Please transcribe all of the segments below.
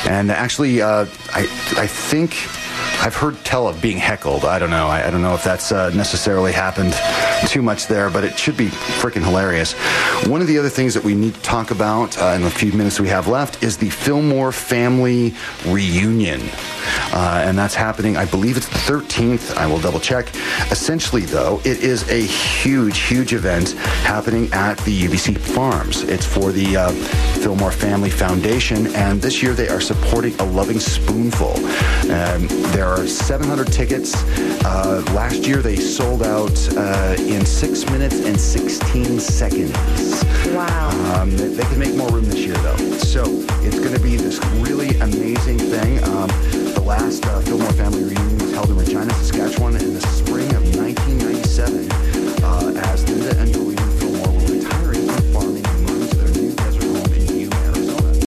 And actually, I think I've heard tell of being heckled. I don't know. I don't know if that's necessarily happened too much there, but it should be freaking hilarious. One of the other things that we need to talk about in the few minutes we have left is the Fillmore family reunion. And that's happening, I believe it's the 13th. I will double check. Essentially, though, it is a huge, huge event happening at the UBC Farms. It's for the Fillmore Family Foundation, and this year they are supporting A Loving Spoonful. There are 700 tickets. Last year they sold out in 6 minutes and 16 seconds. Wow. They can make more room this year, though. So it's going to be this really amazing thing. The last Fillmore Family Reunion was held in Regina, Saskatchewan in the spring of 1997 as Linda and Doreen Fillmore were retiring from farming and moving to their new desert home in Yuma, Arizona.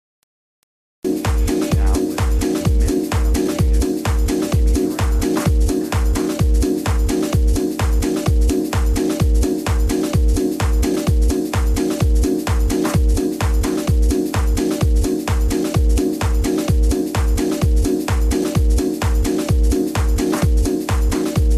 Now with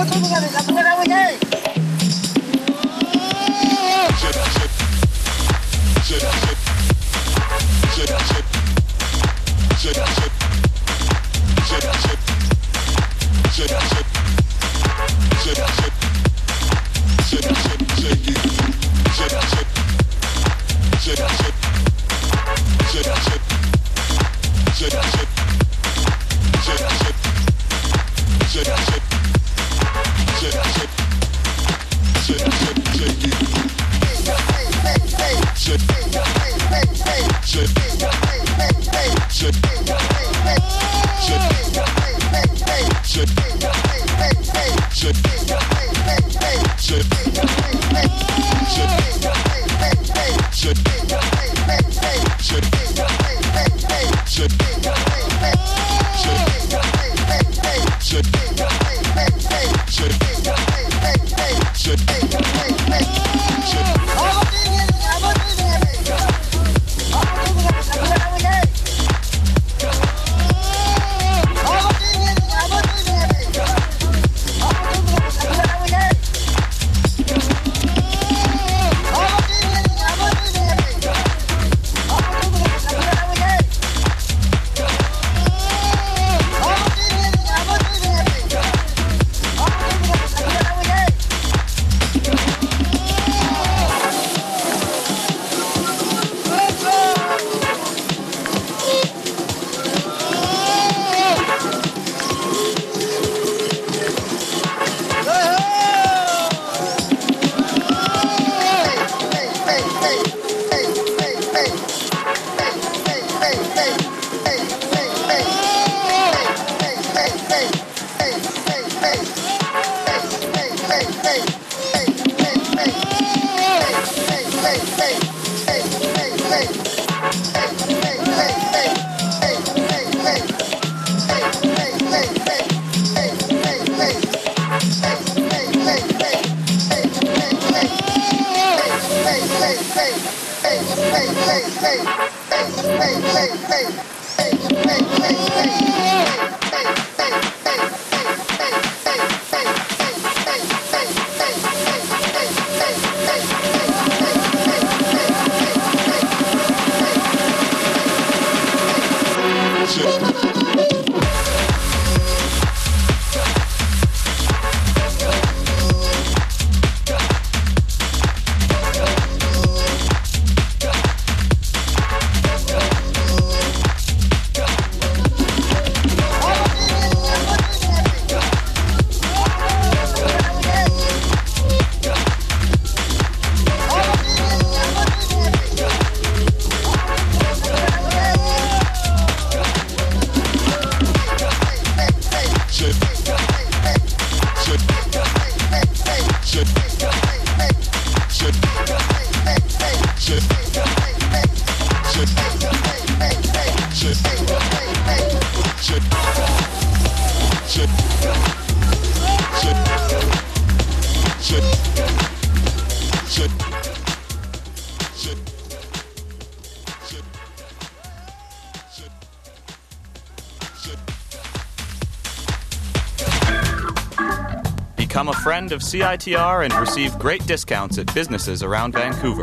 Become a friend of CITR and receive great discounts at businesses around Vancouver.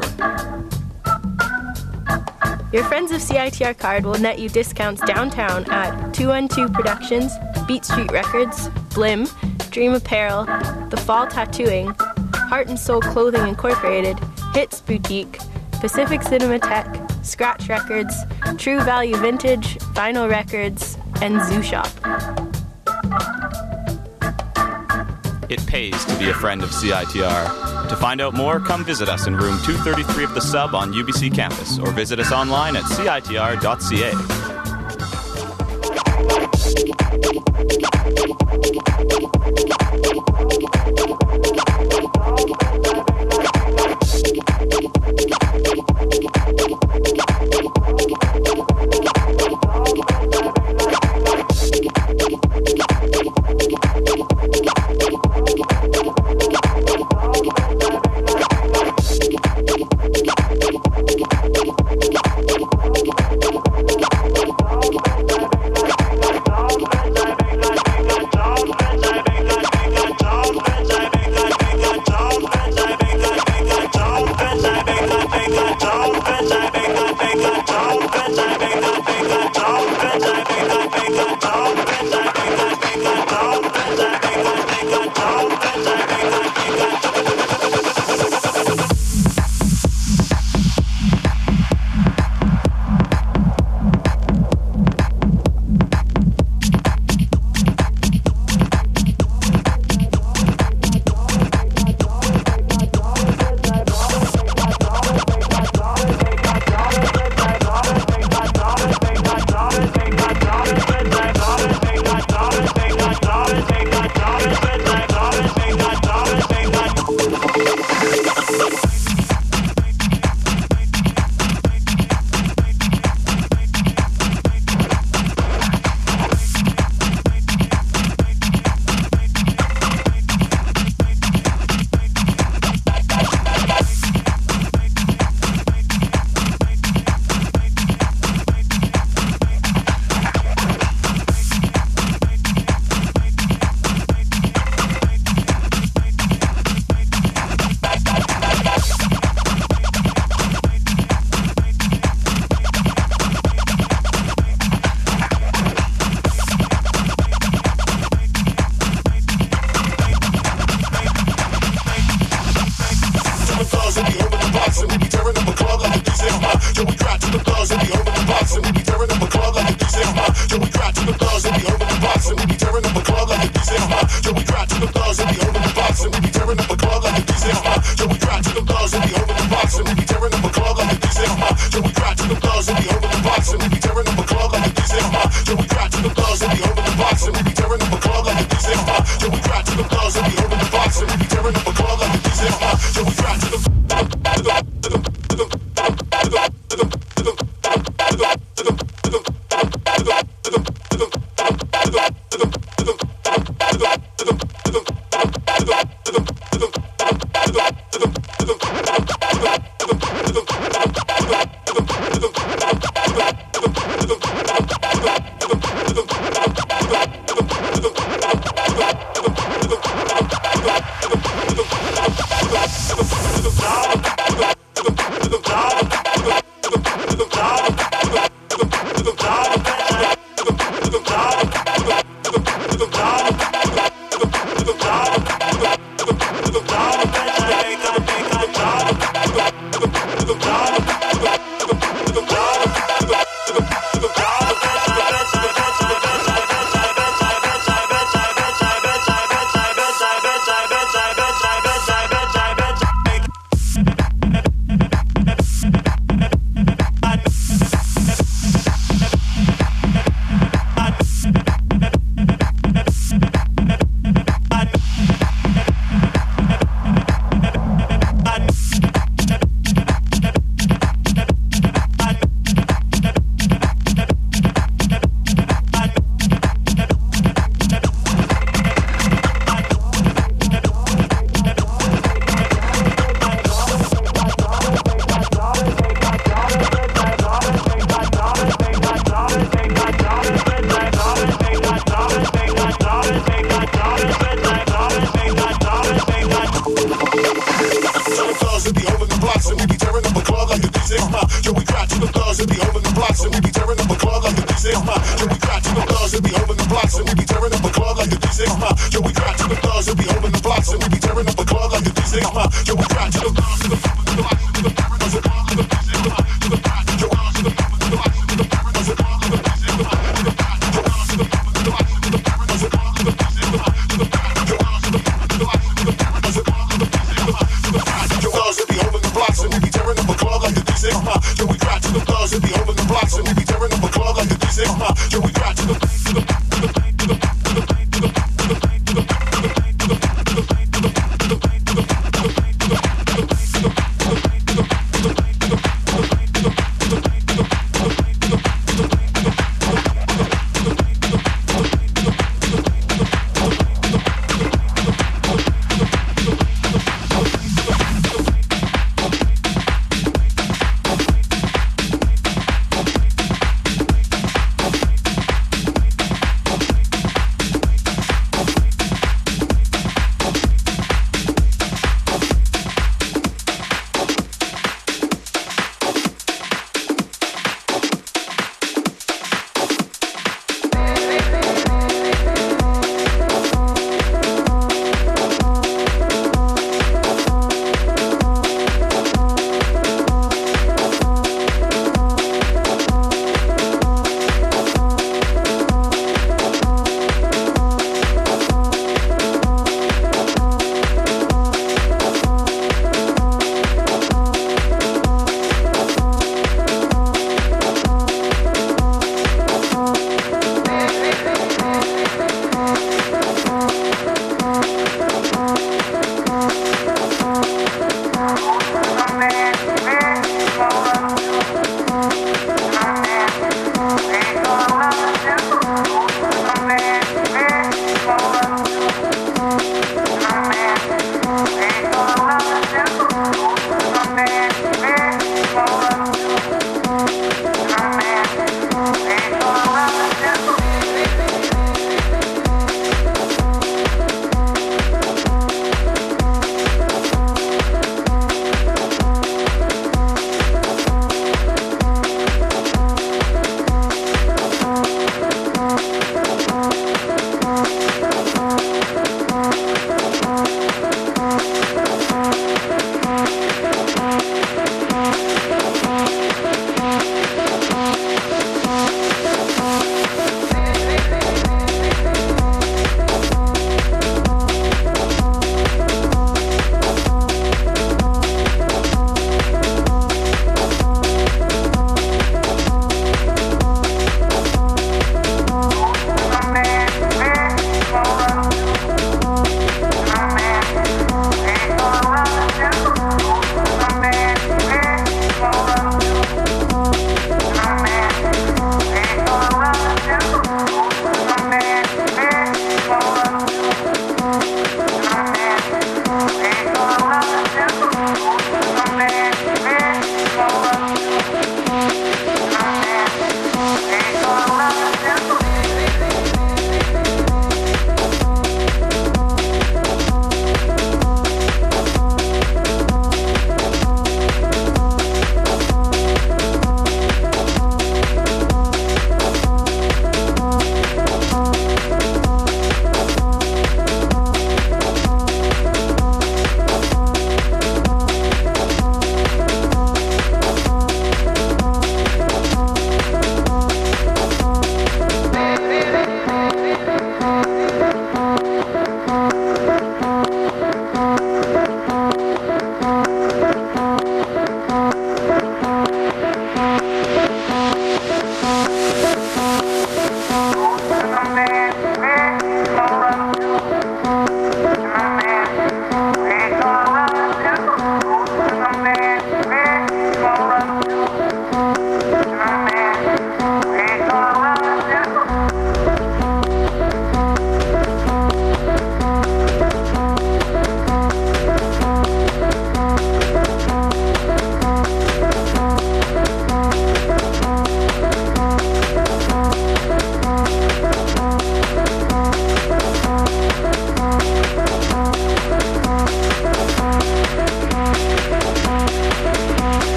Your Friends of CITR card will net you discounts downtown at 212 Productions, Beat Street Records, Blim, Dream Apparel, The Fall Tattooing, Heart and Soul Clothing Incorporated, Hits Boutique, Pacific Cinematheque, Scratch Records, True Value Vintage, Vinyl Records, and Zoo Shop. It pays to be a friend of CITR. To find out more, come visit us in room 233 of the Sub on UBC campus or visit us online at citr.ca. blocks and we be tearing up a club like a DJ. Yo, we crack to the thugs and we over the blocks and we be tearing up a club like a DJ. Yo, we crack to the thugs and we over the blocks and we be tearing up a club like a DJ. Yo, we crack to the thugs and we over the blocks and we be tearing up a club like a DJ. Yo, we crack to the thugs and we over the blocks and we be tearing up a club like a DJ. Yo, we crack to the thugs and we over the blocks and we be tearing up a club like a DJ. Yo, we crack to the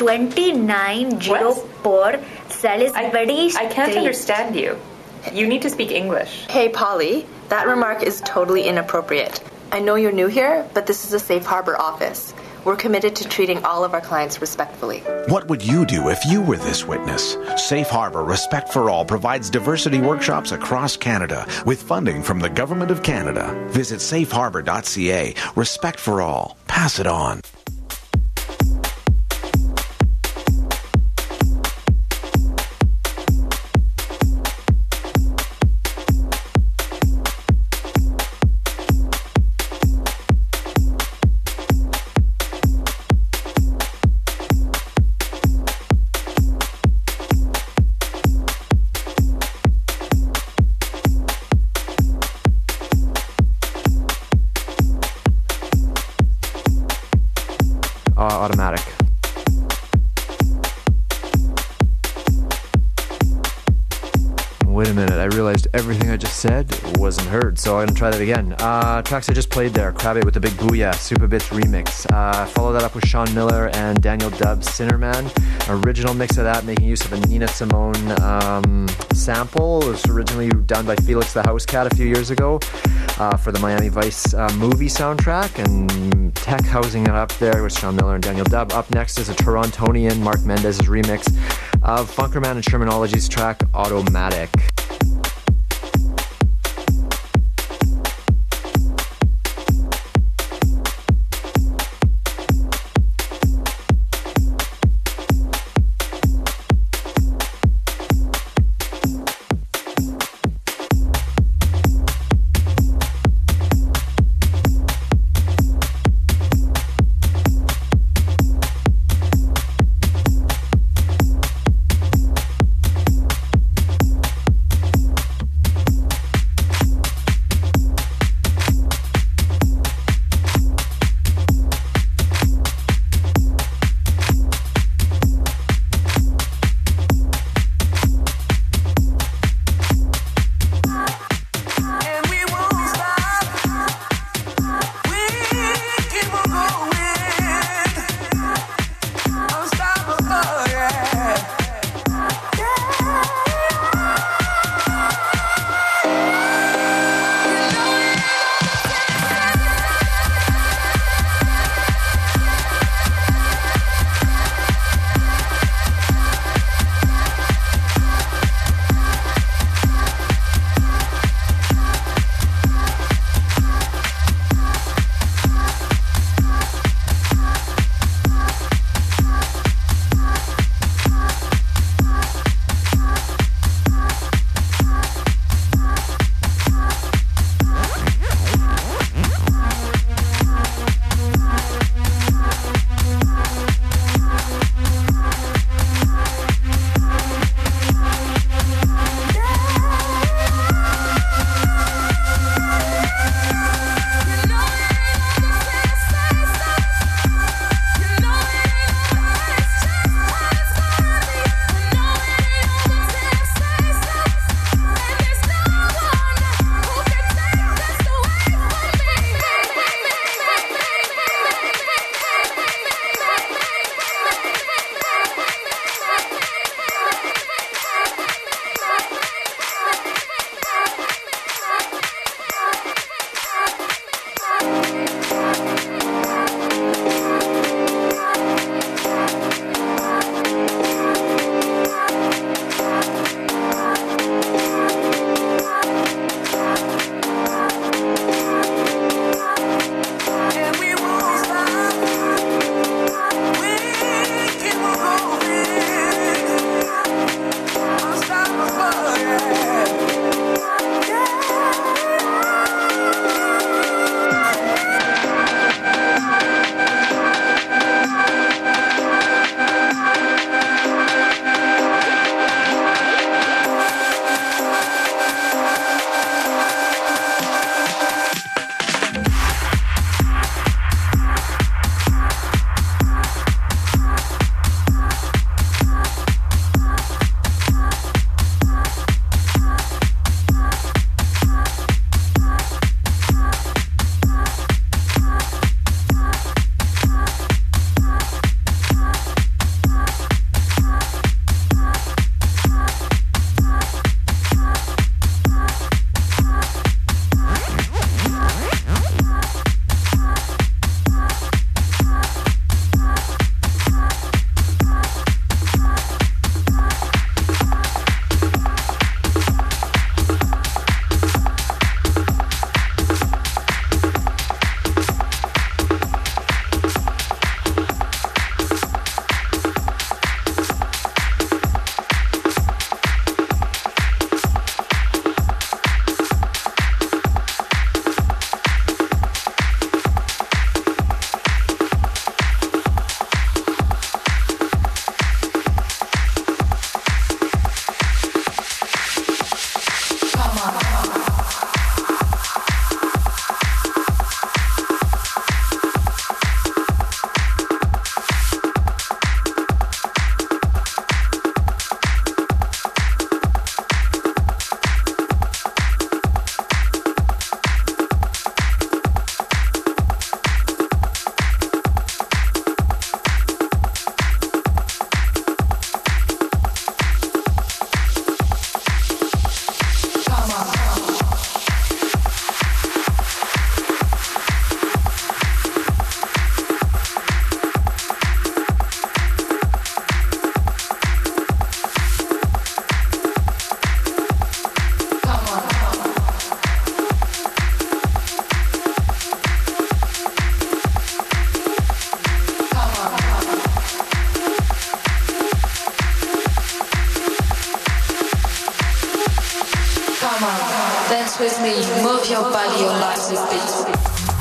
2904 Salisbury I can't Street. understand you. You need to speak English. Hey, Polly, that remark is totally inappropriate. I know you're new here, but this is a safe harbor office. We're committed to treating all of our clients respectfully. What would you do if you were this witness? Safe Harbor Respect for All provides diversity workshops across Canada with funding from the Government of Canada. Visit safeharbor.ca. Respect for all. Pass it on. Automatic. Wait a minute, I realized everything I just said wasn't heard, so I'm gonna try that again. Tracks I just played there, Crabbe with the Big Booyah, Super Bitch remix. Follow that up with Sean Miller and Daniel Dubb's Sinnerman. Original mix of that, making use of a Nina Simone sample. It was originally done by Felix the House Cat a few years ago for the Miami Vice movie soundtrack, and tech housing it up there with Sean Miller and Daniel Dubb. Up next is a Torontonian, Mark Mendez's remix of Funkerman and Shermanology's track Automatic. with me, move your body, your life with beat.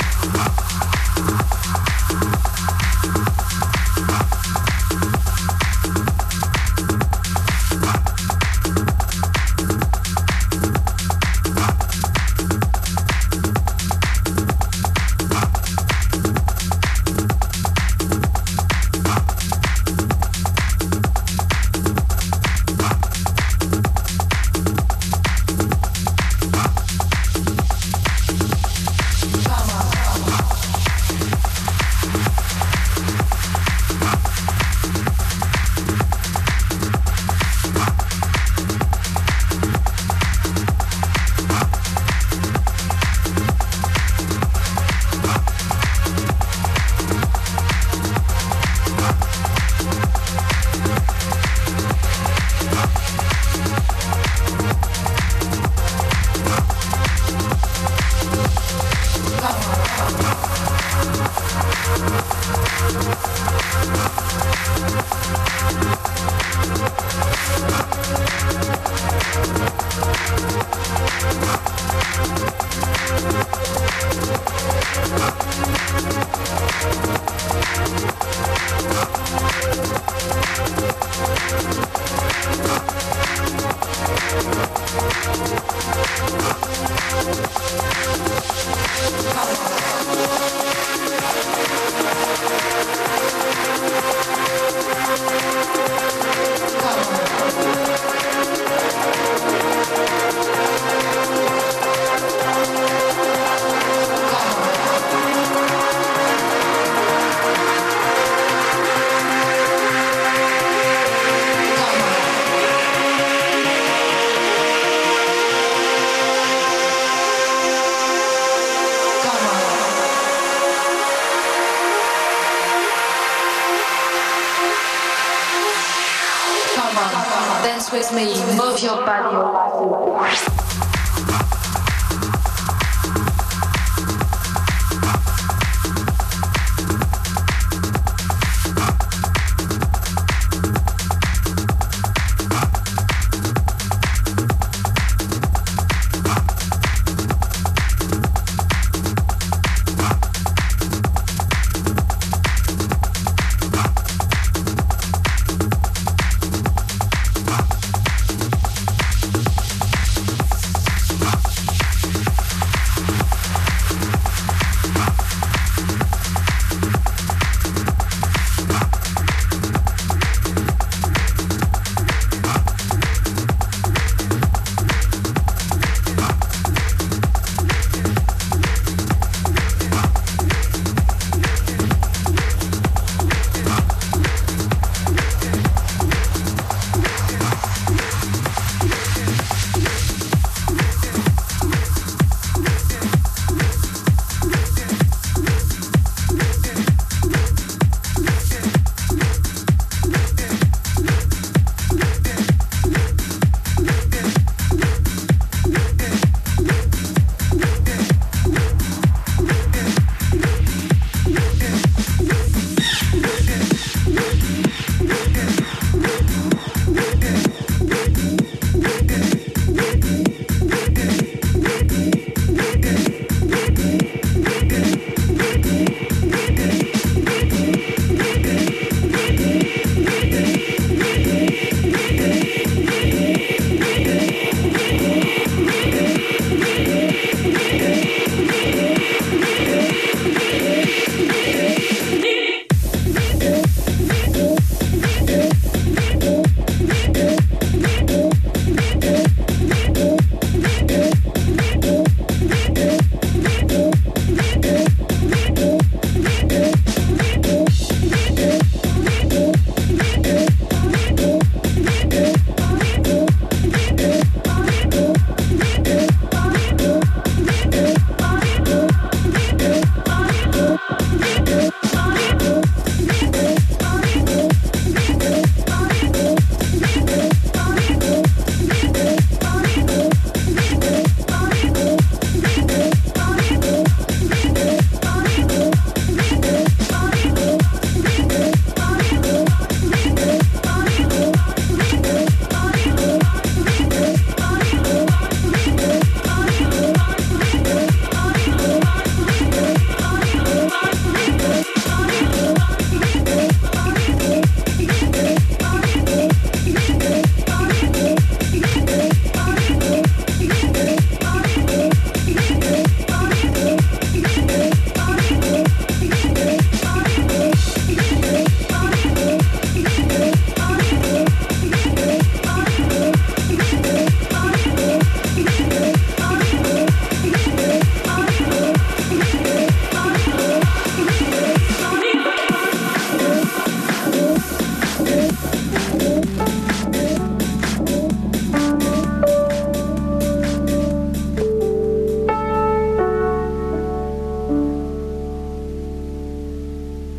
Dance with me, move your body, your life.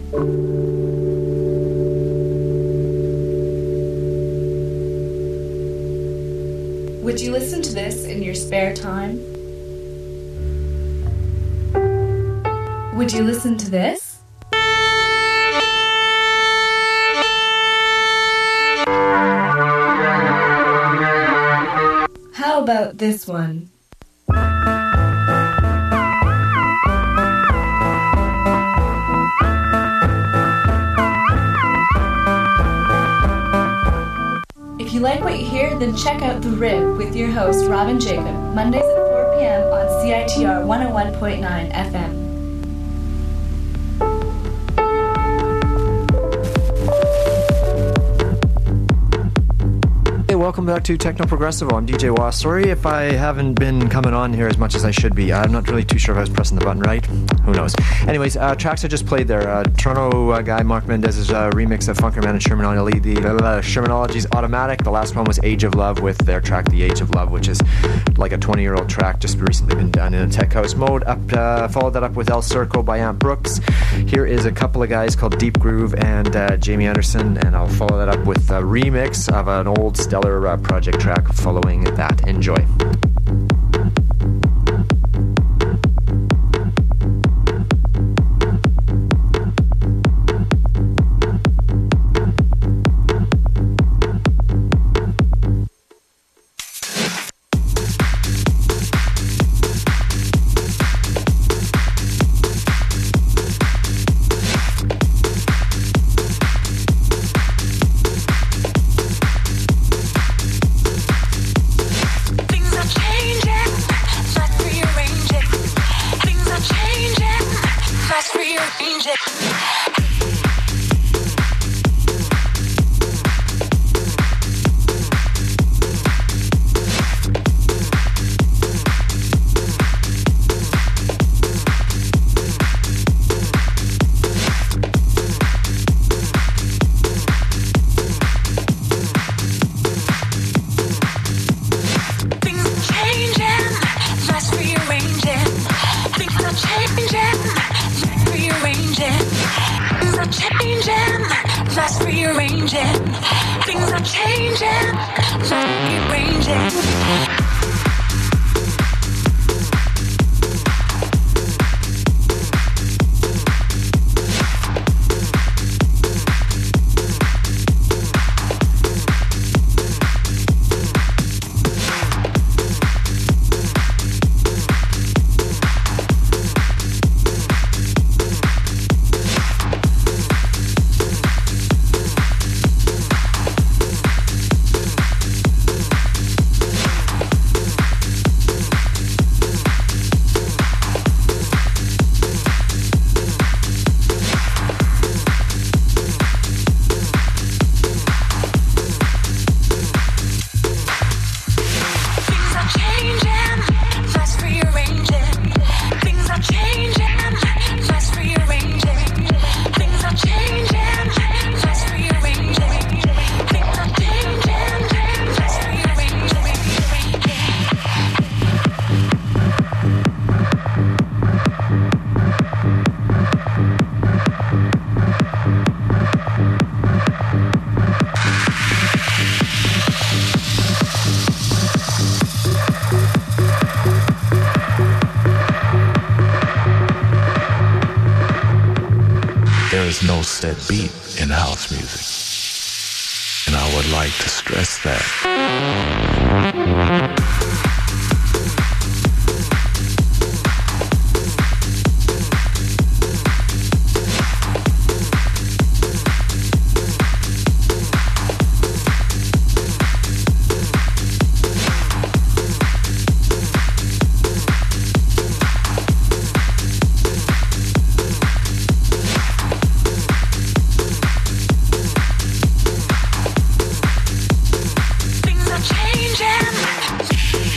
Would you listen to this in your spare time? Would you listen to this? How about this one? If you like what you hear, then check out The Rib with your host, Robin Jacob, Mondays at 4 p.m. on CITR 101.9 FM. Welcome back to Techno Progressivo. I'm DJ Wah. Sorry if I haven't been coming on here as much as I should be. I'm not really too sure if I was pressing the button right. Who knows? Anyways, tracks I just played there. Toronto guy Mark Mendez's remix of Funker Man and Shermanology. The Shermanology's Automatic. The last one was Age of Love with their track The Age of Love, which is like a 20-year-old track, just recently been done in a tech house mode. Followed that up with El Circo by Ant Brooks. Here is a couple of guys called Deep Groove and Jamie Anderson, and I'll follow that up with a remix of an old stellar project track following that. Enjoy. No set beat in house music, and I would like to stress that. Things are changing.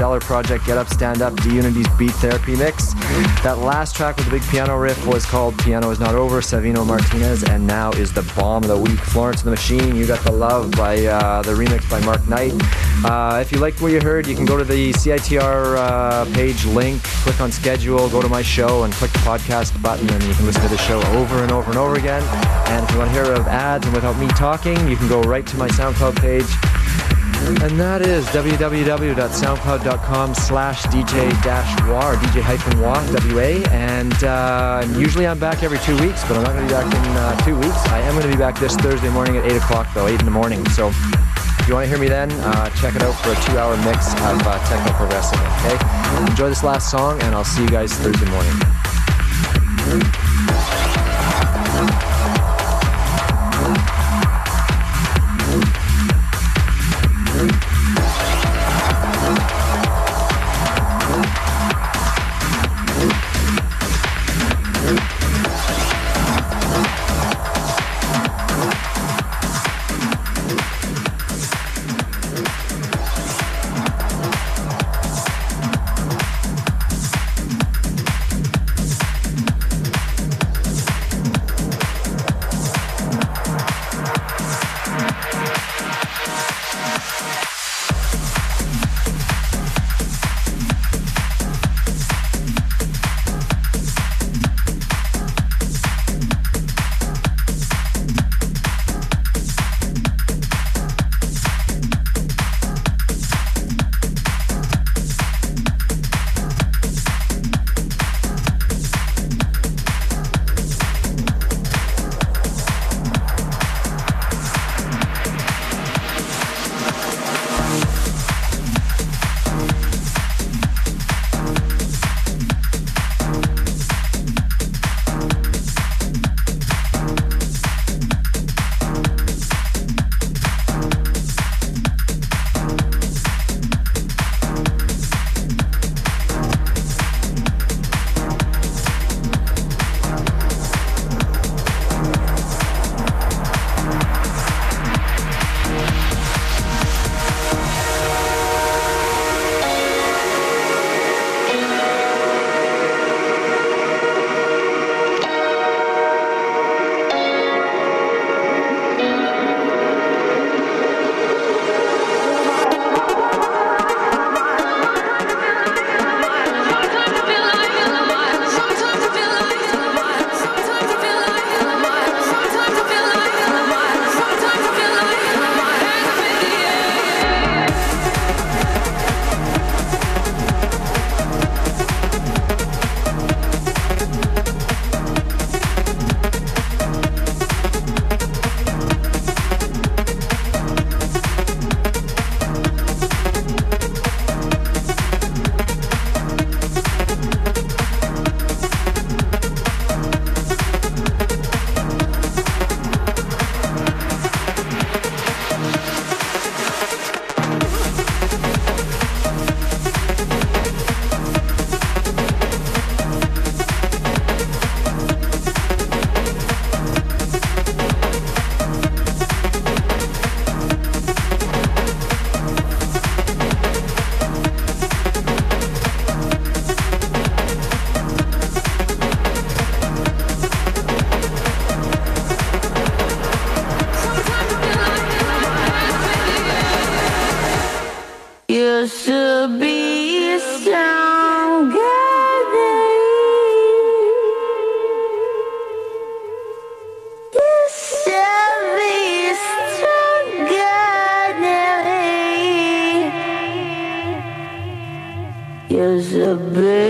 stellar project, Get Up, Stand Up, D-Unity's Beat Therapy Mix. That last track with the big piano riff was called Piano Is Not Over, Savino Martinez, and now is the bomb of the week, Florence and the Machine, You Got the Love, by the remix by Mark Knight. If you liked what you heard, you can go to the CITR page link, click on schedule, go to my show, and click the podcast button, and you can listen to the show over and over and over again. And if you want to hear of ads and without me talking, you can go right to my SoundCloud page. And that is www.soundcloud.com/DJ-WA, DJ-WA, W-A. And usually I'm back every 2 weeks, but I'm not going to be back in 2 weeks. I am going to be back this Thursday morning at 8 o'clock, though, 8 in the morning. So if you want to hear me then, check it out for a 2-hour mix of techno progressive, okay? Enjoy this last song, and I'll see you guys Thursday morning. Used to be stronger than used to be stronger than used to be.